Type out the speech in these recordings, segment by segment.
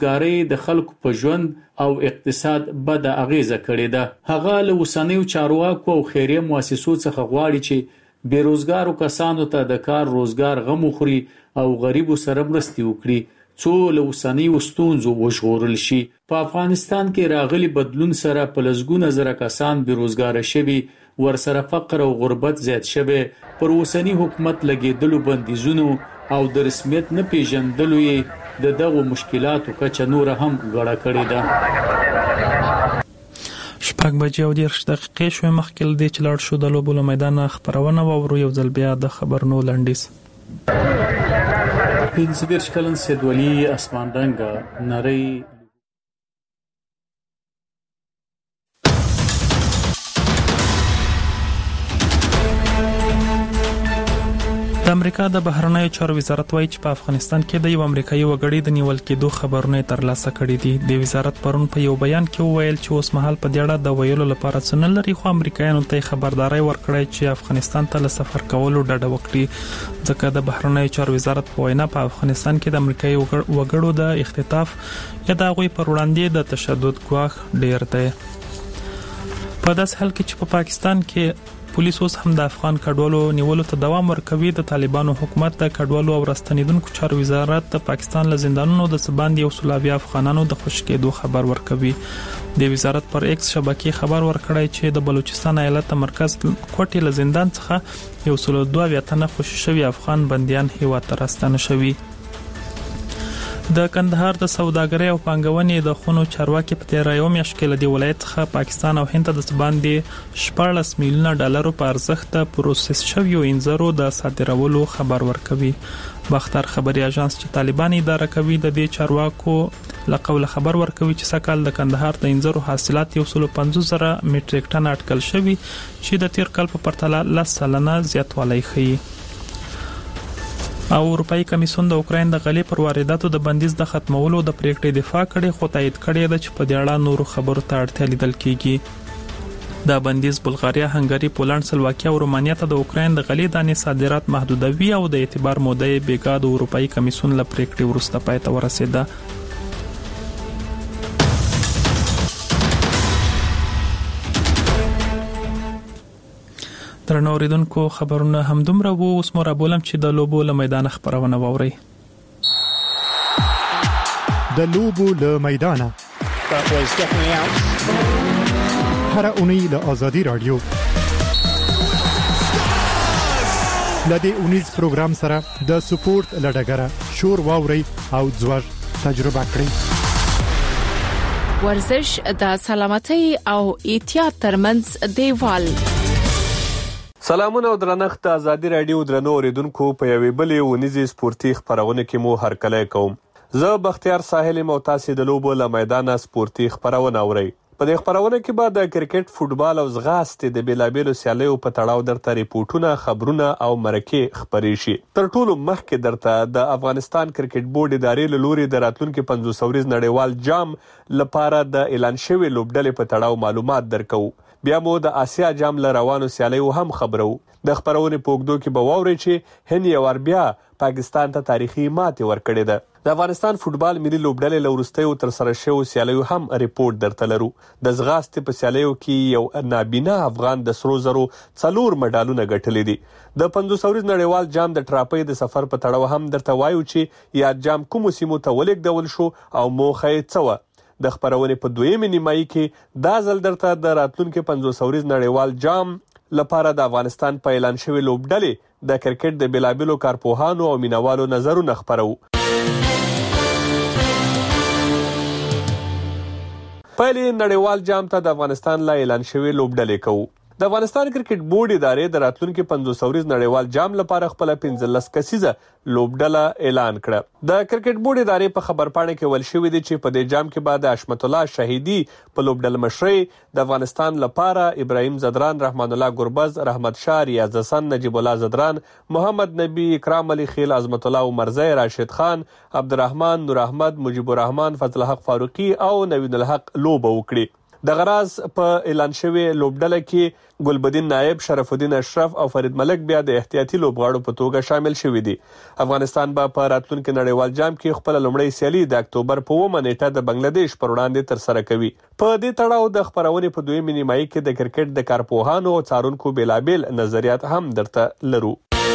ګارۍ د خلکو په ژوند او اقتصاد بد اغیزه کړې ده. هغه له اوسنیو چارواکو او خیریه مؤسسو څخه غواړي چې بیروزګارو کسانو ته د کار روزګار غم وخوري او غریبو سره مرستې وکړي څو له اوسنیو ستونزو وژغورل شي. په افغانستان کې راغلي بدلون سره په لسګونه زره کسان بیروزګاره شوي، ورسره فقر او غربت زیات شوی. پر اوسنی حکومت لګیدلو بندیزونو او د رسمیت نه پیژندلو یې د دغو مشکلاتو کچه نور هم غړه کړې ده. 6:10 شوې مخکې له دې چې لاړ شو د لوبو له میدانه خبرونه واورو. یو ځل بیا د خبرونو لنډیز. 15 کلن سیدولي اسمان رنګه نری د امریکا د بهرنیو چارو وزارت وایي چې په افغانستان کې د یو امریکایي وګړي د نیول کېدو خبرونه ترلاسه کړي دي. د وزارت پرون په یو بیان کې وویل چې اوس مهال په دې اړه د ویلو لپاره څه نه لري، خو امریکایانو ته خبرداري ورکړې چې افغانستان ته له سفر کولو ډډه وکړي، ځکه د بهرنیو چارو وزارت په وینا په افغانستان کې د امریکایي وګړو د اختطاف یا د هغوی پر وړاندې د تشدد ګواښ ډیر دی. په داسې حال کې چې په پاکستان کې پولیس اوس هم د افغان کډوالو نیولو ته دوام ورکوي، د طالبانو حکومت د کډوالو او راستنیدونکو چارو وزارت د پاکستان له زندانونو د سباندي او سلابي افغانانو د خوشی کېدو خبر ورکوي. د وزارت پر ایکس شبکې خبر ورکړی چې د بلوچستان ایالت مرکز کوټې له زندان څخه 102 تنه خوشی شوي افغان بنديان هیواد ته راستنه شوي. د کندهار د سوداګرۍ او پانګونې د خونو چارواکي په تیر یو میاشت کې له دې ولایت څخه پاکستان او هند ته د باندې 14 میلیونه ډالرو په ارزښت د پروسس شویو انځرو د صادرولو خبر ورکوي. باختر خبري اژانس چې طالبان اداره کوي د دې چارواکو له قوله خبر ورکوي چې سکهال د کندهار د انځرو حاصلات 150,000 میټریک ټن اټکل شوي چې د تیر کال په پرتله 10% زیاتوالی ښیي. او اروپאי کمیسیون د اوکراین د غلې پر وارداتو د بندیز د ختمولو د پریکړې دفاع کړي، خو تایید کړي ده چې په دې اړه نورو خبرو ته اړتیا لیدل کیږي. د بندیز بلغاریا، هنګری، پولند، سلواکیا او رومانیا ته د اوکراین د غلې دانې صادرات محدودوي او د اعتبار موده بیګا د اروپאי کمیسیون له پریکړې وروسته پای ته ورسېده. درنو اوریدونکو خبرونه هم دومره وو. اوس مو را بولم چې د لوبو له میدان خبرونه واورئ. د لوبو له میدانه هر اونۍ له آزادي رادیو لدې اونیز پروګرام سره د سپورت لډګره شور واوري او ځوړ تجربه کړئ. ورزش د سلامتۍ او احتیاط ترمنځ دیوال. سلامونه او درنښت د آزادي رادیو درنو اوریدونکو په یوې بلې ونیزي سپورتي خبرونه کې مو هرکلی کوم. زه بختیار ساحل مو تاسو د لوبو له میدانه سپورتي خبرونه اورئ. په دې خبرونه کې به د کرکټ، فوتبال او ځغاستې د بیلابیلو سیالیو په تړاو درته ریپورتونه، خبرونه او مرکې خبرې شي. تر ټولو مخکې درته د افغانستان کرکټ بورډ ادارې له لوري د راتلونکي 50 ورځ نړیوال جام لپاره د اعلان شوی لوبډلې په تړاو معلومات درکو. بیا مو د آسیا جام له روانو سیالیو هم خبرو. د خبرونې په اوږدو کې به واورئ چې هند یو بیا پاکستان ته تاریخي ماتې ورکړې ده. د افغانستان فوتبال ملي لوبډلې له وروستیو ترسره شویو سیالیو هم ریپورت درته لرو. د ځغاستې په سیالیو کې یو نابینا افغان د سرو زرو 4 مډالونه ګټلي دي. د 50 ورځ نړیوال جام د ټراپۍ د سفر په تړاو هم درته وایو چې یاد جام کومو سیمو ته ولېږدول شو او موخه یې څه وه. د خبرونې په دویمه نیمایي کې دا ځل درته د راتلونکي 50 ورځ نړیوال جام لپاره د افغانستان په اعلان شوی لوبډلې د کرکټ د بیلابیلو کارپوهانو او مینوالو نظرونه خبرو. پهلې نړیوال جام ته د افغانستان له اعلان شوی لوبډلې کوو. د افغانستان کرکټ بورډ ادارې د راتلونکي 50 ورځ نړیوال جام لپاره خپل 15 کسیزه لوبډله اعلان کړه. د کرکټ بورډ ادارې په خبرپاڼه کې ویل شوی دی چې په دې جام کې بعد حشمت الله شهیدی په لوبډله مشرۍ د افغانستان لپاره ابراهیم زدران، رحمان الله ګربز، رحمت شاه، ریاض حسن، نجیب الله زدران، محمد نبی، اکرام علي خیل، عظمت الله عمرزی، راشد خان، عبدالرحمن، نور احمد، مجيب الرحمن، فضل حق فاروقي او نوین الحق لوبه وکړي. د غراز په اعلان شوی لوبډله کې ګلبدین نائب، شرف الدین اشرف او فرید ملک بیا د احتیاطي لوبغاړو په توګه شامل شوي دي. افغانستان به په راتلونکي نړیوال جام کې خپل لومړی سیالي د اکتوبر په 9 نیټه د بنگلاديش پر وړاندې ترسره کوي. په دې تړاو د خبرونې په دویمه نیمایي کې د کرکټ د کارپوهانو او څارونکو بیلابیل نظریات هم درته لرو.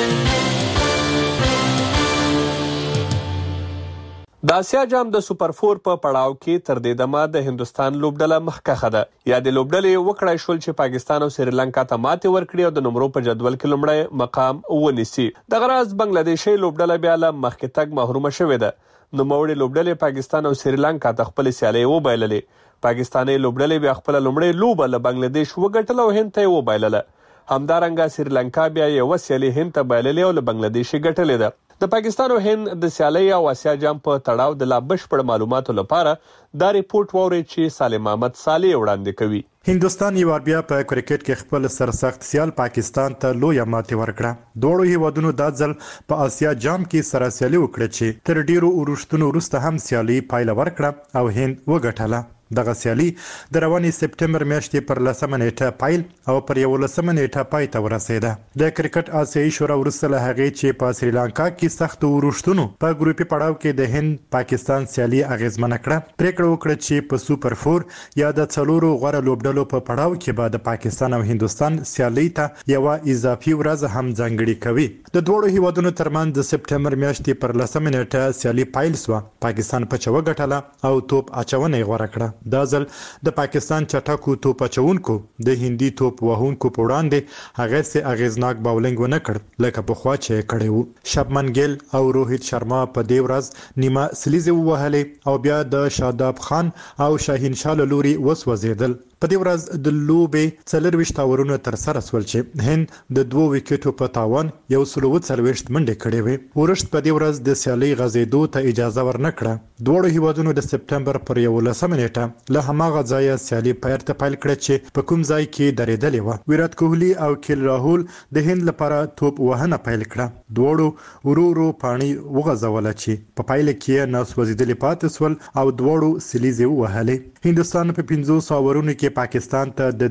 د آسیا جام د سوپر 4 په پړاو کې تر دې دمه د هندستان لوبډله مخکښه ده. یا د لوبډلې وکړای شول چې پاکستان او سریلانکا ته ماتې ورکړي او د نمرو په جدول کې لومړی مقام ونیسي. د غراز بنگلاديشي لوبډله بیا له مخکې تګ محرومه شوې ده. نوموړې لوبډلې پاکستان او سریلانکا ته خپل سیالي وبایللې. پاکستاني لوبډلې بیا خپل لومړی لوبه له بنگلاديش وګټله او هند ته وبایلله. همدارنګه سریلانکا بیا یو سیالي هند ته بایللې او له بنگلاديش ګټلې ده. د پاکستان او هند د سیالي او آسیا جام په تړاو د لا بشپړ معلوماتو لپاره دا ریپورت ووري چې سالم احمد صالح وړاندې کوي. هندستان یو بیا په کرکټ کې خپل سرسخت سیال پاکستان ته لویه ماتې ورکړه. دوړو هیوادونو دا ځل په آسیا جام کې سره سیالي وکړه چې تر ډیرو وروستونو وروسته هم سیالي پایله ورکړه او هند وګټله. دغه سیالي د رواني سپټمبر میاشتې پر 10 نیټه پایل او پر 11 نیټه پای ته ورسېده. د کرکټ آسیایي شورا وروسته له هغې چې په سریلانکا کې سخت وروشتونو په ګروپي پړاو کې د هند پاکستان سیالي اغیزمنه کړه، پریکړه وکړه چې په سوپر 4 یا د څلورو غوره لوبډلو په پړاو کې به د پاکستان او هندستان سیالي ته یو اضافي ورځ هم ځانګړې کوي. د دوړو هیوادونو ترمنځ د سپټمبر میاشتې پر 10 نیټه سیالي پایل سو. پاکستان په چوغه ګټله او توپ اچونه یې غوړه کړه. دا ځل د پاکستان چټکو توپ اچونکو د هندي توپ وهونکو په وړاندې هغه سه اغیزناک باولینګ ونه کړ لکه په خوا چې کړي وو. شبمن ګیل او روهیت شرما په دې ورځ نیمه سلیزه وهلې او بیا د شاداب خان او شاهین شاه لوري وسوځیدل. په دې ورځ د لوبې 24 اورونه تر سره سول چې هند د 2 وکټو په تاوان 140 منډې کړې وې. ورشت په دې ورځ د سیالي غزیدو ته اجازه ورنکړه. دوه هیوادونو د سپټمبر پر 11 نیټه له هماغه ځایه سیالي پیرته پیل کړه چې په کوم ځای کې درېدلې و. ویرات کوهلی او کیل راهول د هند لپاره توپ وهنه پیل کړه. دوړو ورو پانی وغځول چې په پایله کې ناسوځیدلې پاتې سول او دوړو سلیزه وهلې. هندستان په 500 اورونو کې پاکستان ته د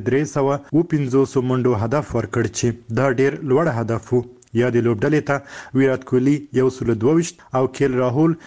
350 منډو هدف ورکړ چې دا ډیر لوړ هدف وو. یا د لوبډلې ته ویرات کوهلی 122 او کیل راهول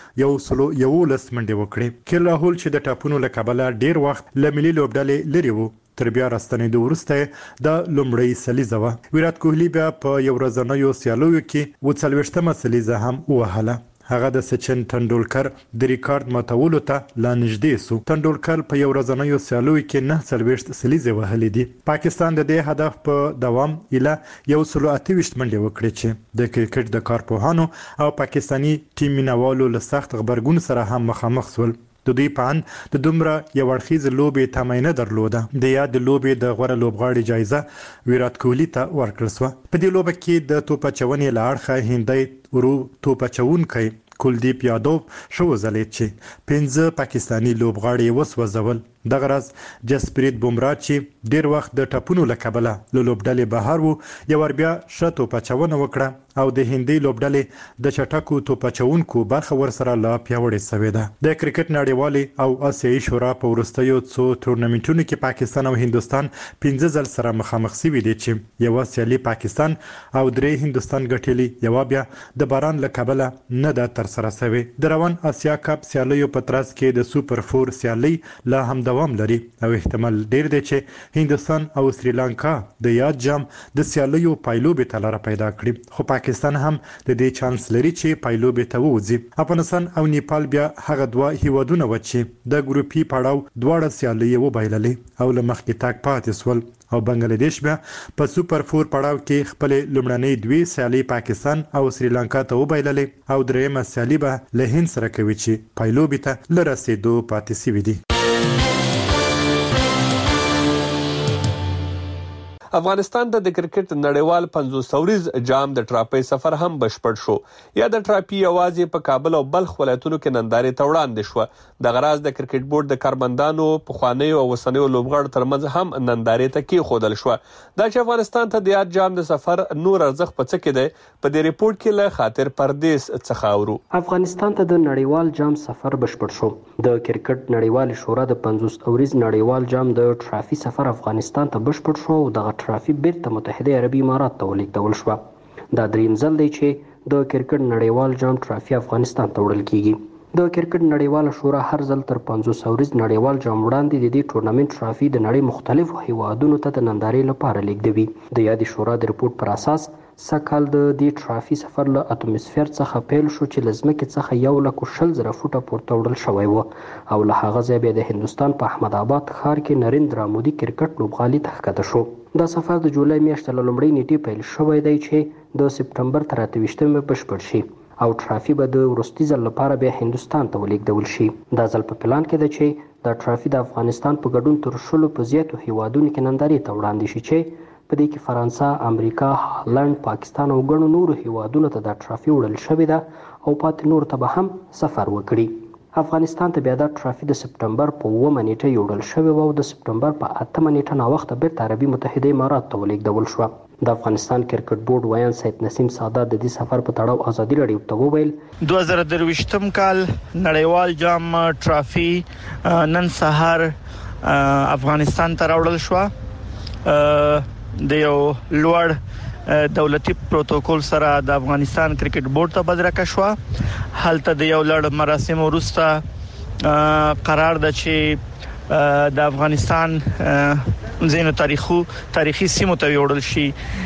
111 منډې وکړې. کیل راهول چې د ټاپونو له کبله ډیر وخت له ملي لوبډلې لري وو تر بیا راستنېدو وروسته د لومړۍ سلیزه وه. ویرات کوهلی بیا په یو ورځنیو سیالیو کې 40مه سلیزه هم ووهله. هغه د سچن تندولکر د ریکارډ ماتولو ته لا نږدې سو. تندولکر په یو ورځنیو سیالیو کې 49 سلیزه وهلې دي. پاکستان د دې هدف په دوام اله 128 منډې وکړې چې د کرکټ د کارپوهانو او پاکستانی ټیم مینوالو له سخت خبرګون سره هم مخامخ سول. د دوی په اند د دومره یو اړخیز لوبې تماینه درلوده. د یاد لوبې د غوړه لوبغاړي جایزه ویرات کوهلی ته ورکړل شو. په دې لوبه کې د توپ اچونې له اړخه هندي ورو توپ اچونکی کلدیپ یادوب شو زلید چې 15 پاکستانی لوبغاړي وسوځول. دغه راز جسپریت بومرا چې ډیر وخت د ټاپونو له کبله له لوبډلې بهر وو یو بیا ښه توپ اچونه وکړه او د هندي لوبډلې د چټکو توپ اچونکو برخه ورسره لا پیاوړې شوې ده. د کرکټ نړیوالي او آسیایي شورا په وروستیو څو تورنمنټونو کې پاکستان او هندستان 15 ځل سره مخامخ شوي دي چې یو سیالي پاکستان او 3 هندستان ګټلې، یو بیا د باران له کبله نه ده تر سره شوې. د روان آسیا کپ سیالیو په ترڅ کې د سوپر 4 سیالي لا هم دوام لري او احتمال ډیر دی چې هندستان او سریلانکا د یاد جام د سیالیو پایلوبې ته لاره پیدا کړي. خو پاکستان هم د دې چانس لري چې پایلوبې ته ووځي. افغانستان او نیپال بیا هغه دوه هیوادونه و چې د ګروپي پړاو دواړه سیالي وبایللې او له مخکې تاک پاتې سول او بنگلاديش بیا په سوپر 4 پړاو کې خپل لومړنۍ دوی سیالي پاکستان او سریلانکا ته وبایللې او درېمه سیالي به له هند سره کوي چې پایلوبې ته لرسېدو پاتې شوي دي. افغانستان ته د کرکټ نړیوال 500 ورځ جام د ټرافي سفر هم بشپړ شو. یا د ټرافي یوازې په کابل او بلخ ولایتونو کې نندارې ته وړاندې شو. د غراز د کرکټ بورډ د کارمندانو پخوانیو او اوسنیو لوبغاړو ترمنځ هم نندارې ته کېښودل شو. دا چې افغانستان ته د یاد جام د سفر نور ارزښت په څه کې دی، په دې ریپورت کې له خاطر پردیس څخه اورو. افغانستان ته د نړیوال جام سفر بشپړ شو. د کرکټ نړیوال شورا د 500 ورځ نړیوال جام د ټرافي سفر افغانستان ته بشپړ شو او دغه ټرافي بیرته متحده عربي امارات ته ولیږدول شوه. دا دریم ځل دی چې د کرکټ نړیوال جام ټرافي افغانستان ته وړل کیږي. د کرکټ نړیوال شورا هر ځل تر 500 ورځ نړیوال جام وړاندې د دې ټورنمنت ټرافي د نړۍ مختلفو هیوادونو ته د نندارې لپاره لیږدوي. د یادې شورا د ریپورت پر اساس سږکال د دې ټرافي سفر له اتموسفیر څخه پیل شو چې له ځمکې څخه 1,20,000 فوټه پورته وړل شوی و او له هغه ځایه بیا د هندوستان په احمد آباد ښار کې نریندرا مودي کرکټ لوبغالي ته ښکته شو. دا سفر د جولای میاشتې له لومړۍ نیټې پیل شوی دی چې د سپټمبر تر 28 بشپړ شي او ټرافي به د وروستي ځل لپاره بیا هندوستان ته ولیږدول شي. دا ځل په پلان کې ده چې دا ټرافي د افغانستان په ګډون تر 10 په زیاتو هیوادونو کې نندارې ته وړاندې شي چې په دې کې فرانسه، امریکا، هالند، پاکستان او ګڼو نورو هیوادونو ته دا ټرافي وړل شوې ده او پاتې نور ته به هم سفر وکړي. افغانستان ته بیا دا ټرافي د سپټمبر په 9 نیټه یوړل شوې و او د سپټمبر په 8 نیټه ناوخته بیرته عربي متحده امارات ته ولیږدول شوه. د افغانستان کرکټ بورډ ویان سید نسیم سادات د دې سفر په تړاو ازادي راډیو ته وویل 2023 کال نړیوال جام ټرافي نن سهار افغانستان ته راوړل شو. د یو لوړ دولتي پروتوکول سره د افغانستان کرکټ بورډ ته بدرکه شو. هلته د یو لړ مراسم وروسته قرار ده چې د افغانستان زینو تاریخي سیمو ته وړل شي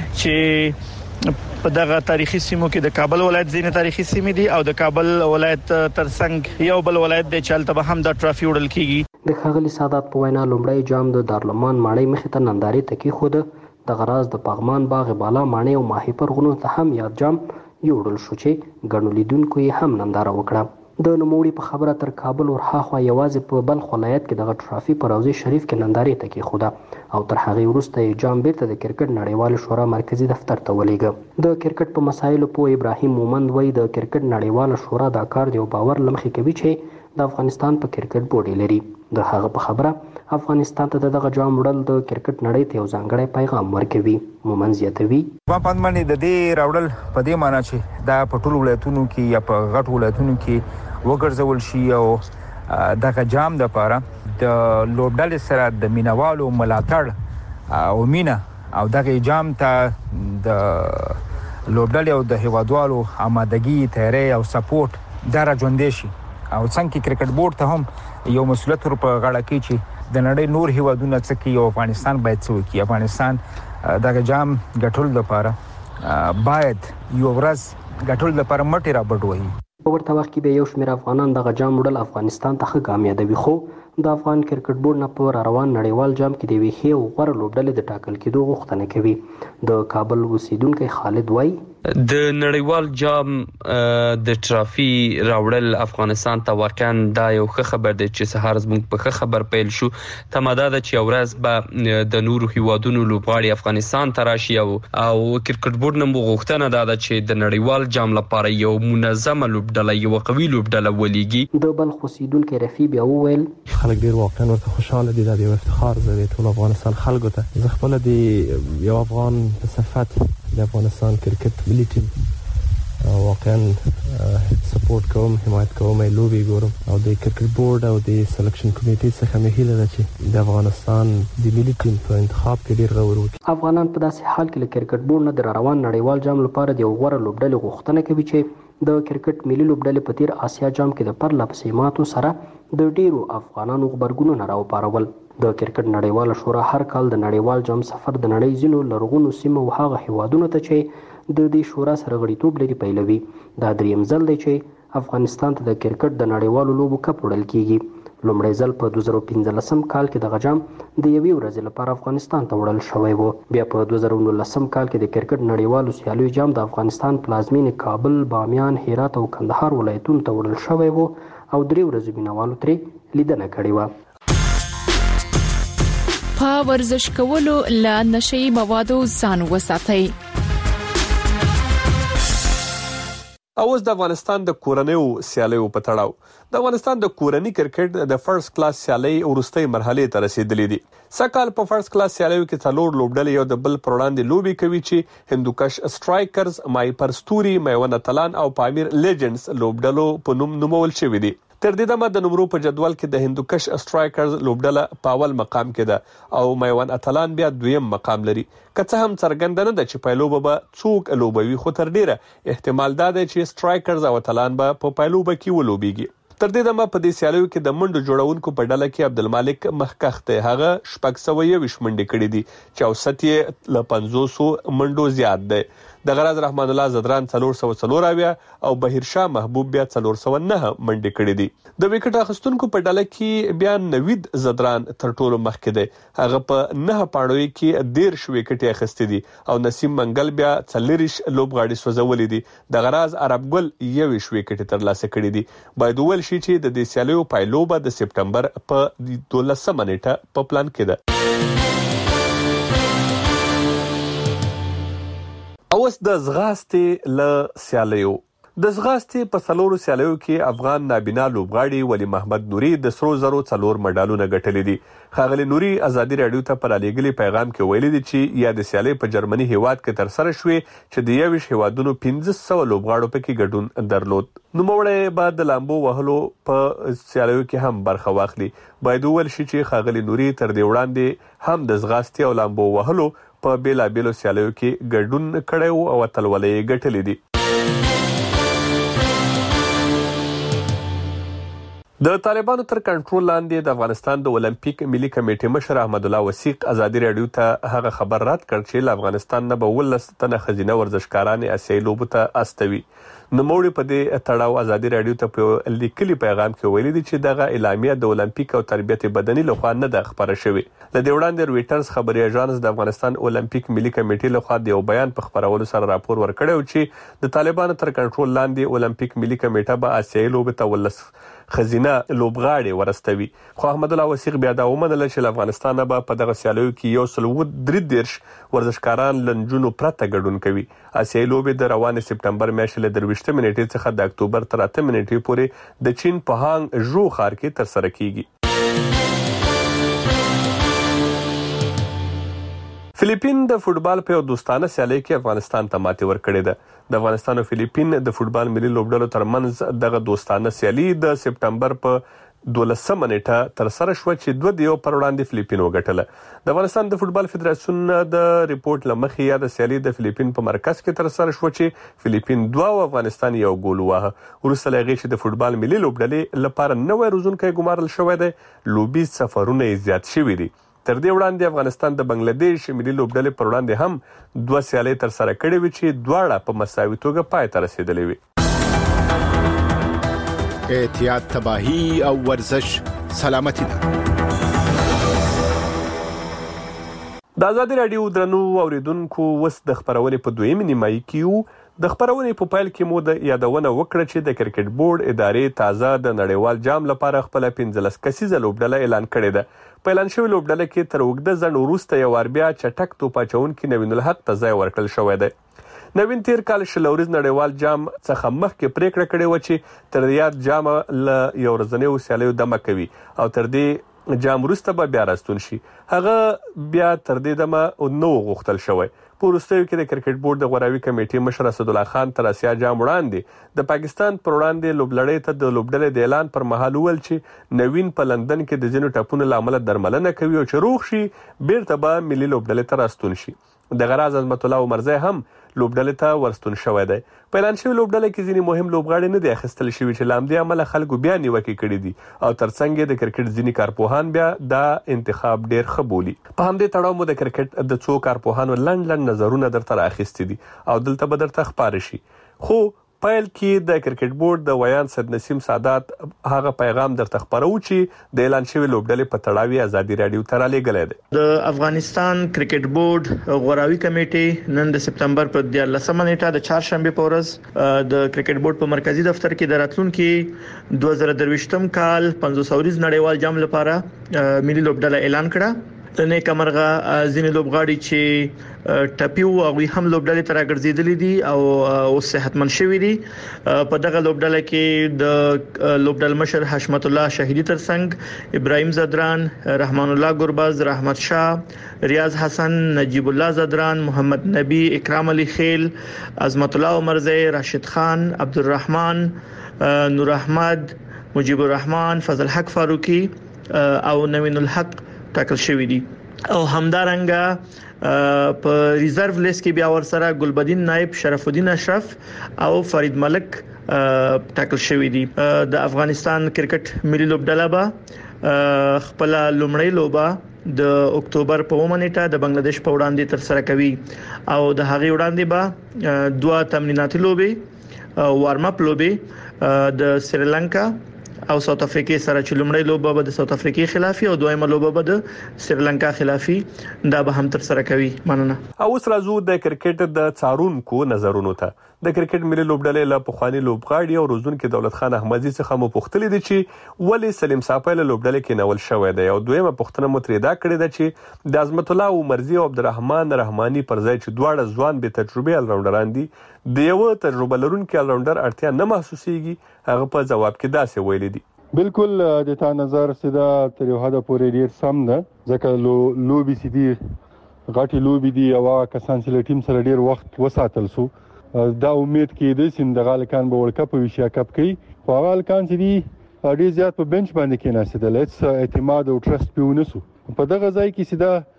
چې په دغه تاریخي سیمو کې د کابل ولایت زینو تاریخي سیمې دي او د کابل ولایت ترڅنګ یو بل ولایت دی چې هلته به هم د ټرافي وړل کیږي. د ښاغلي سادات په وینا لومړی جام د دارالمان ماڼۍ مخې ته نندارې ته کېښوده. د غراز د پغمان باغ بالا ماڼۍ او ماهیپر غرونو ته هم یاد جام یوړل شو چې ګڼو لیدونکو یې هم ننداره وکړه. د نوموړي په خبره تر کابل ورهاخوا یوازې په بلخ ولایت کې دغه ټرافي په روضې شریف کې نندارې ته کېښوده او تر هغې وروسته یې جام بیرته د کرکټ نړیوال شورا مرکزي دفتر ته ولېږه. د کرکټ په مسایلو پوه ابراهیم مومند وایي د کرکټ نړیوال شورا دا کار د یو باور له مخې کوي چې د افغانستان په کرکټ بورډ لري. د هغه په خبره افغانستان ته دغه جام وړل د کرکټ نړۍ ته یو ځانګړی پیغام ورکوي. مومند زیاتوي په پاندمنې د دې راوړل په دې معنی چې دا په ټولو ولایتونو کې یا په غټ ولایتونو کې وګرځول شي او دغه جام د لپاره د لوبډلې سره د مینوالو ملاتړ او مینا او دغه جام ته د لوبډلې او د هیوادوالو آمادګي تیاری او سپورټ دا را ژوندې شي او څنګه کرکټ بورډ ته هم یو مسؤلیت ور په غاړه کې چې د نړۍ نور هیوادونه څخه یو افغانستان باید څه وکړي. افغانستان دغه جام ګټل لپاره باید یو ورځ ګټل لپاره مټي را بډوي. په ورته وخت کې به یو شمېر افغانان دغه جام وړل افغانستان ته ښه ګام یادوي. خو د افغان کرکټ بورډ نه په روان نړیوال جام کې د یوې ښې او غوره لوبډلې د ټاکل کېدو غوښتنه کوي. د کابل اوسیدونکی خالد وایي د نړیوال جام د ټرافي راوړل افغانستان ته واقعا دا یو ښه خبر دی چې سهار زموږ په ښه خبر پیل شو. تماده ده چې ورځ به د نورو هیوادونو لوبغاړي افغانستان ته راشي او کرکټ بورډ نه غوښتنه ده چې د نړیوال جام لپاره یو منظمه لوبډله یو قوي لوبډله ولېږي. د بلخ اوسیدونکی رفیع بیا وویل خلک ډیر واقعا ورته خوشاله دي. دا یو افتخار دی ټول افغانستان خلکو ته. زه خپل د یو افغان په صفت د افغانستان کرکټ ملي ټیم واقعا سپورټ کوم، حمایت کوم، لوبي ګورم او د کرکټ بورډ او د سلیکشن کمیټې څخه مې هیله ده چې د افغانستان د ملي ټیم په انتخاب کې ډیر غور وکړي. افغانان په داسې حال کې له کرکټ بورډ نه د روان نړیوال جام لپاره د یو غوره لوبډلې غوښتنه کوي چې د کرکټ ملي لوبډلې په تیر آسیا جام کې د پرله پسې ماتو سره د ډیرو افغانانو غبرګونونه راوپارول. د کرکټ نړیوال شورا هر کال د نړیوال جام سفر د نړۍ ځینو لرغونو سیمو او هغه هیوادونو ته چې د دې شورا سره غړیتوب لري پیلوي. دا دریم ځل دی چې افغانستان ته د کرکټ د نړیوالو لوبو کپ وړل کیږي. لومړی ځل په 2015 کال کې دغه جام د یوې ورځې لپاره افغانستان ته وړل شوی و. بیا په 2019 کال کې د کرکټ نړیوالو سیالیو جام د افغانستان پلازمینې کابل، بامیان، هرات او کندهار ولایتونو ته وړل شوی و او 3 ورځې مینوالو ترې لیدنه کړې وه. په ورزش کولو له نشئی موادو ځان وساتئ. اوس د افغانستان د کورنیو سیالیو په تړاو د افغانستان د کورنی کرکټ د فرست کلاس سیالي ورستۍ مرحله ته رسیدلې دي. سکهال په فرست کلاس سیالیو کې څلور لوبډلې یو د بل پر وړاندې لوبي کوي چې هندوکش سټرایکرز، مای پرستوري، میوند اتلان او پامیر لیجنډز لوبډلو په نوم نومول شوی دي. تر دې دمه د نمبرو په جدول کې د هندوکش سټرایکرز لوبډله په اول مقام کې ده او میوند اتلان بیا دویم مقام لري. که څه هم څرګنده نه ده چې پایلوبه به څوک لوبوي، خو تر ډیره احتمال دا دی چې سټرایکرز او اتلان به په پایلوبه کې ولوبيږي. تر دې دمه په دې سیالیو کې د منډو جوړونکو په ډله کې عبدالمالک مخکخ ته هغه 621 منډې کړې دي چې اوسط یې له 500 منډو زیات دی. د غراز رحمان الله زدران 404 او بهیر شاه محبوب بیا 409 منډې کړې دي. د وکټ اخیستونکو په ډله کې بیا نوید زدران تر ټولو مخکې دی، هغه په 9 پاڼو کې 13 وکټې اخیستې دي او نسیم منګل بیا 40 لوبغاړي سوځولې دي. د غراز عرب ګل 21 وکټې ترلاسه کړې دي. باید ویل شي چې د دې سیالیو پایلوبه د سپټمبر په 12 نیټه په پلان کې ده. اوس د زغاستې له سیالیو. د زغاستې په څلورو سیالیو کې افغان نابینا لوبغاړي ولی محمد نوري د سرو زرو 4 مډالونه ګټلي دي. ښاغلي نوري ازادي راډیو ته په رالیږلي پیغام کې ویلي دي چې یا د سیالۍ په جرمني هیواد کې ترسره شوې چې د 21 هیوادونو 1500 لوبغاړو پکې ګډون درلود. نوموړی به د لامبو وهلو په سیالیو کې هم برخه واخلي. باید وویل شي چې ښاغلي نوري تر دې وړاندې هم د ځغاستې او لامبو وهلو په بیلابیلو سیالیو کې ګډون کړی او اتلولۍ یې ګټلې دي. د طالبانو تر کنټرول لاندې د افغانستان د اولمپیک ملي کمیټې مشر احمد الله وثیق ازادي راډیو ته هغه خبر رد کړ چې له افغانستان نه به 19 تنه ښځینه ورزشکاران آسیایي لوبو ته استوي. نوموړي په دې تړاو ازادي راډیو ته په لیکلي پیغام کې ویلي دي چې دغه اعلامیه د اولمپیک او تربیت بدني لخوا نه ده خبره شوې. له دې وړاندې رويټرز خبري اژانس د افغانستان اولمپیک ملي کمیټې لخوا د یو بیان په خبرولو سره راپور ورکړی چې د طالبانو تر کنټرول لاندې اولمپیک ملي کمیټه به آسیایي لوبو ته 19 خزینه لوبغاړي ورستوي. خو احمد الله وثیق بیا دا ومنله چې له افغانستان به په دغه سیالیو کې 133 ورزشکاران لنجونو پرته ګډون کوي. آسیایي لوبې د روانې سپټمبر میاشتې له 23 نیټې څخه د اکتوبر تر 8 نیټې پورې د چین په هانګ ژو ښار کې ترسره کیږي. فلیپین د فوټبال په یو دوستانه سیالۍ کې افغانستان ته ماتې ورکړې ده. د افغانستان او فلیپین د فوټبال ملي لوبډلو ترمنځ دغه دوستانه سیالي د سپټمبر په 12 نیټه ترسره شو چې 2 دیو پر وړاندې فلیپین وګټله. د افغانستان د فوټبال فدراسیون د ریپورت لمخې یا د سیالي د فلیپین په مرکز کې ترسره شو چې فلیپین 2 او افغانستان یو ګول ووهه. وروسته له هغې چې د فوټبال ملي لوبډلې لپاره نوی روزونکی ګمارل شوی دی، لوبي سفرونه یې زیات شوي دي. تر دې وړاندې افغانستان د بنگلاديش ملي لوبډلې پر وړاندې هم 2 سیالۍ ترسره کړې وې چې دواړه په مساوي توګه پای ته رسېدلې وې. احتیاط، تباهي او ورزش سلامتی ده. د ازادي راډیو درنو اوریدونکو وس د خبرونې په دویمه نیمایي کې د خبرونې په پایل کې مو د یادونه وکړه چې د کرکټ بورډ ادارې تازه د نړیوال جام لپاره خپل 15 کسیزه لوبډله اعلان کړې ده. په اعلان شوی لوبډله کې تر اوږده ځنډ وروسته یو بیا چټک توپ اچونکي نوین الحق ته ځای ورکړل شوی دی. نوین تیر کال شلوريز نړیوال جام څخه مخکې پریکړه کړې و چې تر ریاض جام له یو ورځنیو سیالیو دمه کوي او تر دې جام وروسته به بیا راستون شي. هغه بیا تر دې دمه نو غوښتل شوی. په وروستیو کې د کرکټ بورډ د غوراوي کمیټې مشر اسدالله خان تر اسیا جام وړاندې د پاکستان پر وړاندې لوبلړۍ ته د لوبډلې د اعلان پر مهال وویل چې نوین په لندن کې د ځینو ټاپونو له امله درملنه کوي او چې روغ شي بیرته به ملي لوبډلې ته راستون شي. د غراز عظمت الله عمرزی هم لوبډلې ته ورستون شوی دی. په اعلان شوی لوبډلې کې ځینې مهم لوبغاړي نه دي اخیستل شوي چې له همدې امله خلکو بیا نیوکې کړي دي او ترڅنګ د کرکټ ځینې کارپوهان بیا دا انتخاب ډیر ښه بولي. په همدې تړاو مو د کرکټ د څو کارپوهانو لنډ نظرونه درته رااخیستي دي او دلته به درته ښکاره شي. خو پیل کې د کرکټ بورډ د ویان سید نسیم سادات هغه پیغام درته خبرو چې د اعلان شوی لوبډلې په تړاو ازادي راډیو ته رالیږلی دی. د افغانستان کرکټ بورډ غوراوي کمیټې نن د سپټمبر په 13 نیټه د چهارشنبه په ورځ د کرکټ بورډ په مرکزی دفتر کې د راتلونکي 2023م کال 500 نړیوال جام لپاره ملي لوبډله اعلان کړه. د نیک مرغه ځینې لوبغاړي چې ټپیو او هم لوبډلې تر راګرځیدلې دي او صحتمند شوي دي. په دغه لوبډله کې د لوبډل مشر حشمت الله شهیدی ترڅنګ ابراهيم زدران، رحمان الله ګربز، رحمت شاه، ریاض حسن، نجیب الله زدران، محمد نبی، اکرام علي خیل، عظمت الله عمرزی، راشد خان، عبدالرحمن، نور احمد، مجيب الرحمن، فضل حق فاروقي او نوین الحق ټاکل شوی دي. او همدارنګه په ریزرو لیست کې بیا ورسره ګلبدین نائب، شرف الدین اشرف او فرید ملک ټاکل شوی دي. د افغانستان کرکټ ملي لوبډله به خپل لومړی لوبه د اکتوبر په 1 نیټه د بنگلاديش په وړاندې تر سره کوي او د هغې وړاندې به 2 تمریناتي لوبې وارم اپ لوبې د سریلانکا او ساوث افریقا سره چې لومړی لوبه به د ساوث افریقا خلافي او دویمه لوبه به د سریلانکا خلافي دا به هم تر سره کوي. مننه. اوس راځو د کرکټ د څارونکو نظرونو ته. د کرکټ ملي لوبډلې له پخوانی لوبغاړي او روزونکو دولت خان احمدي څخه مو پوښتنه دي چې ولی سلیم صافی له لوبډلې کې نول شوې ده. او دویمه پوښتنه مو ترې دا کړې ده چې د عظمت الله عمرزی او عبدالرحمن رحماني پر ځای چې دواړه ځوان به تجربه الراونډران دي د یو تجربه لرونکو الراونډر اړتیا نه محسوسيږي. هغه په جواب کې داسې ویلي دي: بالکل د تا نظر سیده تر یو حد پورې ډیر سم ده، ځکه لوبي سي دي غټي لوبي دي او کسان چې ټیم سره ډیر وخت وساتل سو. دا امید کې د سند غالکان به ورلد کپ او ایشیا کپ کوي. خو غالکان چې دي ډیر زیات په بنچ باندې کې ناشته لته اعتماد او ټرست پیونه سو. په دغه ځای کې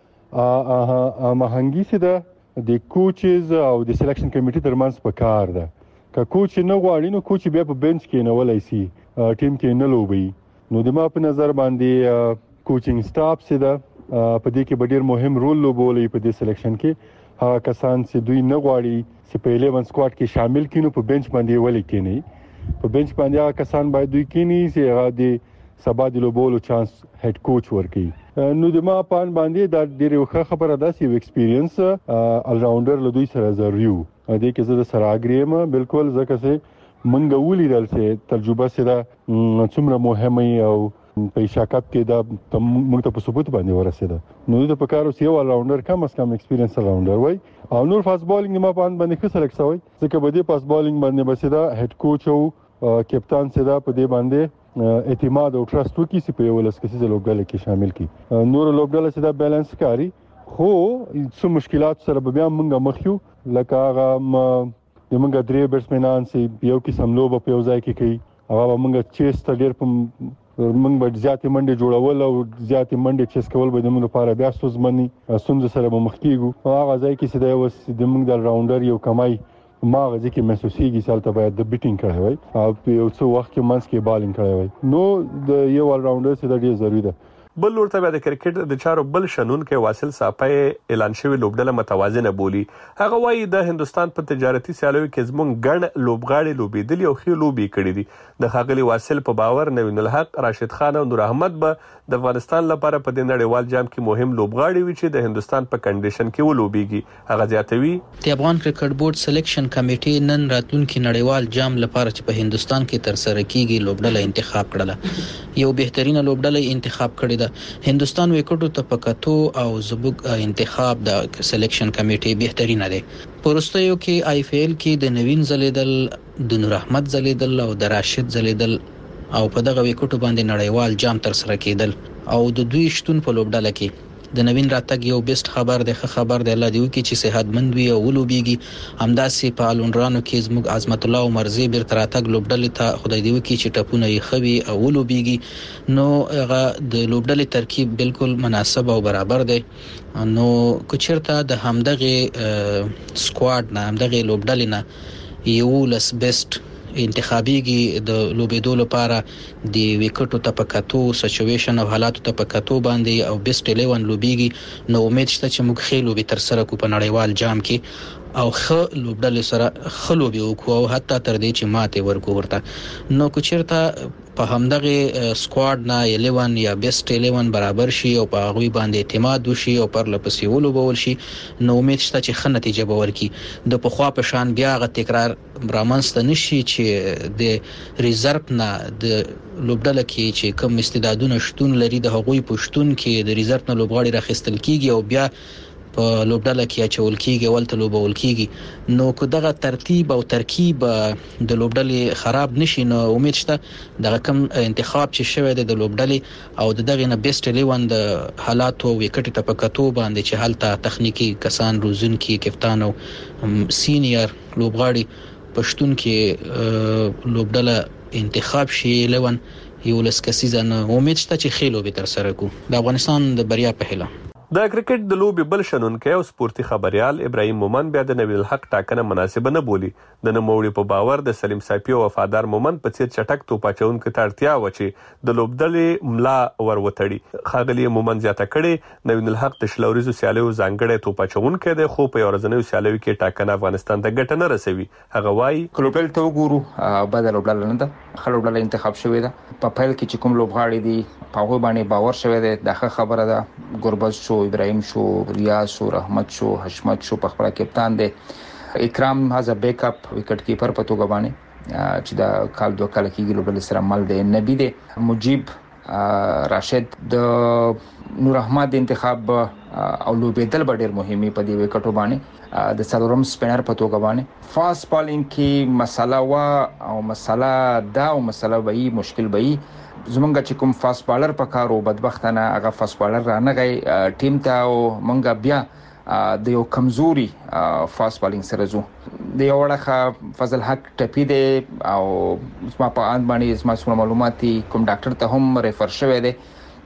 سیده مهنګي سیده د کوچز او د سلیکشن کمیټې ترمنځ په کار ده. که کوچ نه غواړي نو کوچ بیا په بنچ کې نه ولای سي ټیم کې نه لوبي. نو د ما په نظر باندې کوچینګ سټاف سي دا په دې کې ډېر مهم رول لوبولي په دې سلیکشن کې. هغه کسان چې دوی نه غواړي چې په 11 سکواډ کې شامل کینو په بنچ باندې ولې کینی. په بنچ باندې هغه کسان باید دوی کینی چې هغه د سبا د لوبولو چانس هډ کوچ ورکړي. نو د ما په باندې دا ډېر ښه خبره ده چې ایکسپیرینس الراونډر له دوی سره ضروري وو. دې کې زه د سره اګریم بالکل ځکه چې منګه ولیدل چې تجربه سره څومره مهمه او په ایشیا کپ کې دا موږ ته په ثبوت باندې ورسېده. نو د پکارو سیو الراونډر کم از کم ایکسپیرینس الراونډر وای او نور فاست بالینګ ما په باندې ښه سلیکټ شوی ځکه په دې فاست بالینګ باندې بسیدا هډ کوچ او کپتان سره په دې باندې اعتماد او ټرست وکړي چې په یو لسکسي لوبډله کې شامل کړي. نور لوبډله سره بیلانس کاری خو څه مشکلات سره بیا موږ مخ یو لکه هغه د موږ درې بیټسمنان چې یو قسم لوب په یو ځای کې کوي. هغه موږ چیس ته ډیر په موږ به زیاتې منډې جوړول او زیاتې منډې چیس کول به موږ لپاره بیا سوزمني سند سره مخ کیږو. هغه ځای کې چې دا وس د موږ د راونډر یو کمای ماغه ځکه محسوسيږي چې تل باید د بیټینګ کړی وای او په یو څو وخت کې منځ کې بالینګ کړی وای. نو د یو الراونډر چې د ډیر ضروری ده. بل ورته د کرکټ د چارو بل شنونکو واصل صافی اعلان شوی لوبډله متوازنه بولی. هغه وایي د هندستان په تجارتي سیالیو کې زمونږ ګڼ لوبغاړي لوبېدلي او ښه لوبې کړې دي. د ښاغلي واصل په باور نوین الحق، راشد خان او نور احمد به د افغانستان لپاره په دې نړیوال جام کې مهم لوبغاړي وي چې د هندستان په کنډیشن کې ولوبېږي. هغه زیاتوي د افغان کرکټ بورډ سلیکشن کمیټې نن راتلونکي نړیوال جام لپاره چې په هندستان کې تر سره کیږي لوبډله انتخاب کړله. یو بهترینه لوبډله انتخاب کړې ده. هندستان وکټو ته پکاتو او زبوګ انتخاب د سلیکشن کمیټې بهترینه ده. پرستیو کې آی پی ایل کې د نوین زلیدل، د نور احمد زلیدل او د راشد زلیدل او په دغه وکټو باندې نړیوال جام تر سره کېدل او د دوی شتون په لوبډله کې د نوین راتګ یو بیسټ خبر دی. ښه خبر دی الله دې وکړي چې صحتمند وي او ولوبېږي. همداسې په الونرانو کې زموږ عظمت الله عمرزی بیرته راتګ لوبډلې ته خدای دې وکړي چې ټپونه یې ښه وي او ولوبېږي. نو هغه د لوبډلې ترکیب بالکل مناسب او برابر دی. نو که چېرته د همدغې سکواډ نه همدغې لوبډلې نه یو لس بیسټ انتخابيږي د لوبېدو لپاره د وکټو ته پکاتو سچويشن او حالاتو ته پکاتو باندې او بیسټ 11 لوبېږي. نو امید شته چې موږ ښه لوبي تر سره کو په نړیوال جام کې او ښه لوبډلې سره ښه لوبي وکړو او حتی تر دې چې ماته ورکو ورته. نو کو چیرته په همدغه سکواډ نه 11 یا بیسټ 11 برابر شي او په هغه باندې اعتماد وشي او پر لپسې ولوبول شي، نو امید شته چې ښه نتیجه به ورکړي. د پخوا په شان بیا غ تکرار رامنځته نشي چې د ریزرو نه د لوبډله کې چې کوم استعدادونه شتون لري د هغوی پښتون کې د ریزرو نه لوبغاړي راخستل کیږي او بیا په لوبډله کې اچول کیږي ولته لوبول کیږي. نو که دغه ترتیب او ترکیب د لوبډلې خراب نشي، نو امید شته دغه کم انتخاب چې شوی دی د لوبډلې او دغه نه بیسټ 11 د حالات او وکټ ټپکاتو باندې چې حالت تخنیکی کسان روزونکي کپتان او سینیئر لوبغاړي پښتون کې لوبډله انتخاب شي 11 یو لسکسیزه. امید شته چې خېلو به تر سره کو د افغانستان د بریا په هیله. د کرکټ د لوبې بل شنونکی او سپورتي خبريال ابراهیم مومن بیا د نویل الحق ټاکنه مناسبه نه بولي. د نوموړي په باور د سلیم صافي او وفادار مومن په څیر چټک توپاچونکو ته اړتیا و چې د لوبډلې ملا وروتړي. خاغلی مومن زیاته کړي نویل الحق د شلوريزو سیالیو ځانګړی توپاچونکو دی، خو په ورځنیو سیالیو کې ټاکنه افغانستان ته ګټه نه رسوي. هغه وايي کلوبل ته وګورو بدل لوبډل نه ده، خلوبډل انتخاب شوی ده. په پیل کې چې کوم لوبغاړي دي په هغه باندې باور شوی دی، دا خبره ده. ګوربز شو، ابراهیم شو، ریاض شو، رحمت شو، حشمت شو، په خپل کپتان دی. اکرام از بیک اپ وکټ کیپر په توګه باندې چې دا کال 2 کال کې لوبډل سره مل دی. نبی دی، مجيب، راشد، د نور احمد انتخاب او لوبېدل به ډېر مهمه په دې وکټو باندې. د څلورم سپینر په توګه باندې فاست بالینګ کې مسله وا او مسله دا او مسله وایي مشکل وایي. زمونږ چې کوم فاست بالر په کارو بدبختانه هغه فاست بالر را نه غي ټیم ته او مونږ بیا د یو کمزوري فاست بالینګ سره زو. د یو وړخه فضل حق ټپی دی او ما په ان باندې اسما سره معلوماتي کوم ډاکټر ته هم ریفر شوی دی.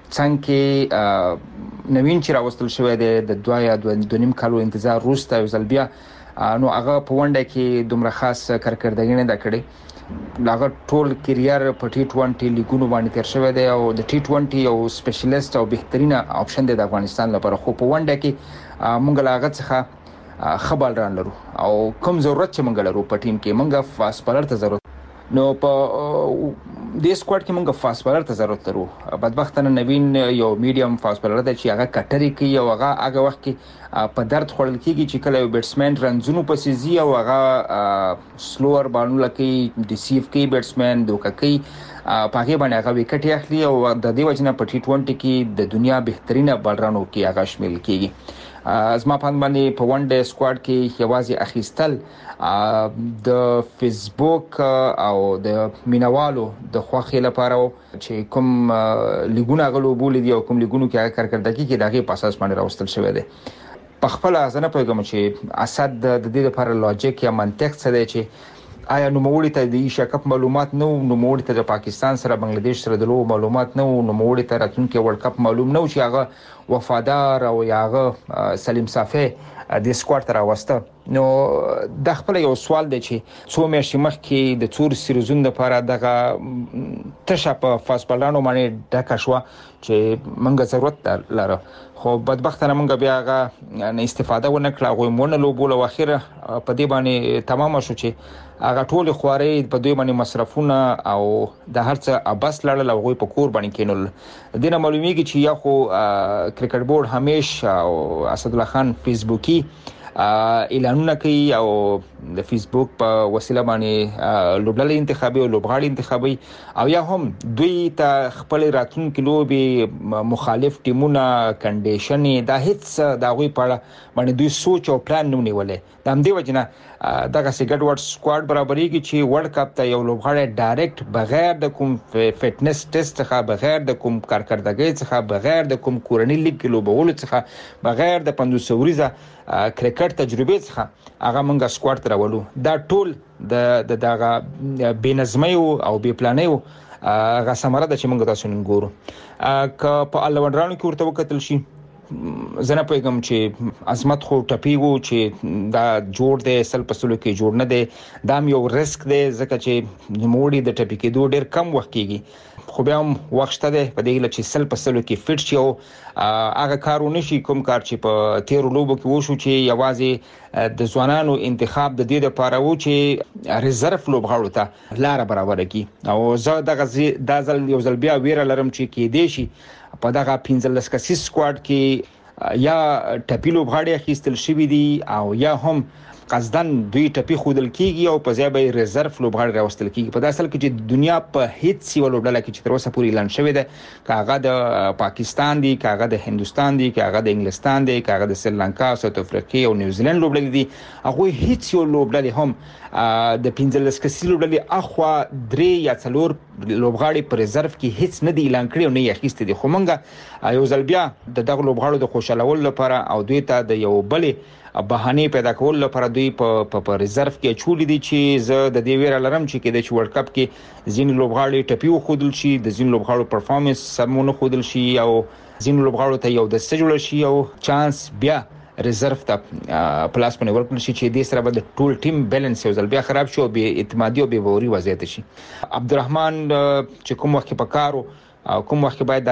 څنګه نوین چې راوستل شوی دی د 2 یا 2.5 کالو انتظار وروسته یو ځل بیا نو هغه په ونډه کې دومره خاص کارکردګي نه دا کړې. هغه ټول کیریئر په ټي 20 لیګونو باندې تیر شوی دی او د ټي 20 یو سپیشلیست او بهترینه اپشن دی د افغانستان لپاره. خو په ونډه کې مونږ لاغه څخه خبر ران لرو او کوم ضرورت چې مونږ لرو په ټیم کې مونږ فاست بالر ته ضرورت. نو په دې سکواډ کې مونږ فاست بالر ته ضرورت لرو. بدبختانه نوین یو میډیم فاست بالر دی چې هغه کټری کوي او هغه وخت کې په درد خورل کیږي چې کله یو بیټسمن رنزونو پسې زی او هغه سلوور بالونه کوي، ډیسیو کوي بیټسمن دوکه کوي، پاګې باندې هغه وکټ اخلي او د دې وجنه په ټي 20 کې د دنیا بهترینه بالرانو کې هغه شامل کیږي. زما په باندې په ون ډے سکواډ کې یوازې اخیستل د فیسبوک او د مینوالو د خوخي لپاره چې کوم لیګونه غلو بولې دي او کوم لیګونو کې هغه کارکردګي کې دغه په اساس باندې راوستل شوی دی. په خپل ځنه پیغام چې اسد د دې لپاره لوجیک یا منطق څه دی چې آیا نوموړي ته د ایشیا کپ معلومات نو، نوموړي ته د پاکستان سره بنگلاديش سره د لوبو معلومات نو، نوموړي ته راتلونکي ورلد کپ معلوم نو چې هغه وفادار او هغه سلیم صافي د سکواډ تر واسطه. نو د خپل یو سوال دی چې څو میاشتې مخکې د څور سیریزونو لپاره دغه تشه په فاست بالرانو باندې ډکه شو چې موږ ضرورت لرو، خو بدبختانه موږ بیا هغه استفاده ونه کړه. غوې مونږ لوبول او اخیره په دې باندې تمام شو چې هغه ټول خواري په دوی باندې مصرفونه او د هرڅه ابس لړل او غوې په کور باندې کېنول. دینه معلومیږي چې یا خو کرکټ بورډ همیشه او اسد الله خان فیسبوکي اعلانونه کوي او د فیسبوک په وسیله باندې لوبډلې انتخابي او لوبغاړي انتخابي او یا هم دوی ته خپل راتلونکي لوبي مخالف ټیمونه کنډیشنې دا هیڅ دا غوي پړه باندې دوی سوچ او پلان نه نیولې. د همدې وجنه دغه سیګډ ورډ سکواډ برابرېږي چې ورلد کپ ته یو لوبغاړی ډایرکټ بغیر د کوم فټنس ټیسټ څخه، بغیر د کوم کارکردګۍ څخه، بغیر د کوم کورنۍ لیګ کې لوبولو څخه، بغیر د 500 ورځې کرکټ تجربه څخه هغه مونږه سکواډ ته راولو. دا ټول د دغه بېنظمۍ او بې پلانۍ هغه ثمره ده چې مونږ تاسو نن ګورو. که په الونډرانو کې ورته وکتل شي زنه پیغام چې عظمت خو ټپی وو چې دا جوړ دی سل پسلو کې جوړ نه دی، دا یو ریسک دی ځکه چې نوموړي د ټپی کېدو ډیر کم وخت کېږي. خو بیا هم وخت شته دی په دې چې 100% کې فټ شي او هغه کارونه شي کوم کار چې په تیرو لوبو کې وشو چې یوازې د ځوانانو انتخاب د دې لپاره و چې ریزرف لوبغاړو ته لار برابر کړي او زه د ځل یو ځل بیا ویره لرم چې کې دی شي په دغه 15 کسیز سکواډ کې یا ټپی لوبغاړي اخیستل شوی دي او یا هم قصدن دوی ټپی خودل کیږي او په ځای به ریزرف لوبغاړي راوستل کیږي په داسل کې چې دنیا په هیڅ یو لوبډله کې چې تر اوسه پورې اعلان شوی دی کاغه د پاکستان دی کاغه د هندستان دی کاغه د انګلستان دی کاغه د سریلانکا ساوث افریقا او نیوزیلند لوبډلې دي هغه هیڅ یو لوبډله هم د 15 کسي لوبډلې اخوا 3 یا 4 لوبغاړي په ریزرف کې هیڅ نه دی اعلان کړی او نه یې اخیستي دي خو مونږ یو ځل بیا د دغه لوبغاړو د خوشالول لپاره او دوی ته د یو بلې بهانه پیدا کول لپاره دوی په ریزرف کې چولې دي چې زه د دې ویره لرم چې کېدای شي ورلد کپ کې ځین لوبغاړي ټپي وخودل شي د ځین لوبغاړو پرفارمنس سمونه خودل شي او ځین لوبغاړو ته یو د سجول شي او چانس بیا ریزرف ته پلاس باندې ورکړل شي چې د سره د ټول ټیم بیلانس یو ځل بیا خراب شي او به اعتمادي او به باوري وضعیت شي عبدالرحمن چې کوم وخت په کارو کوم وخت باید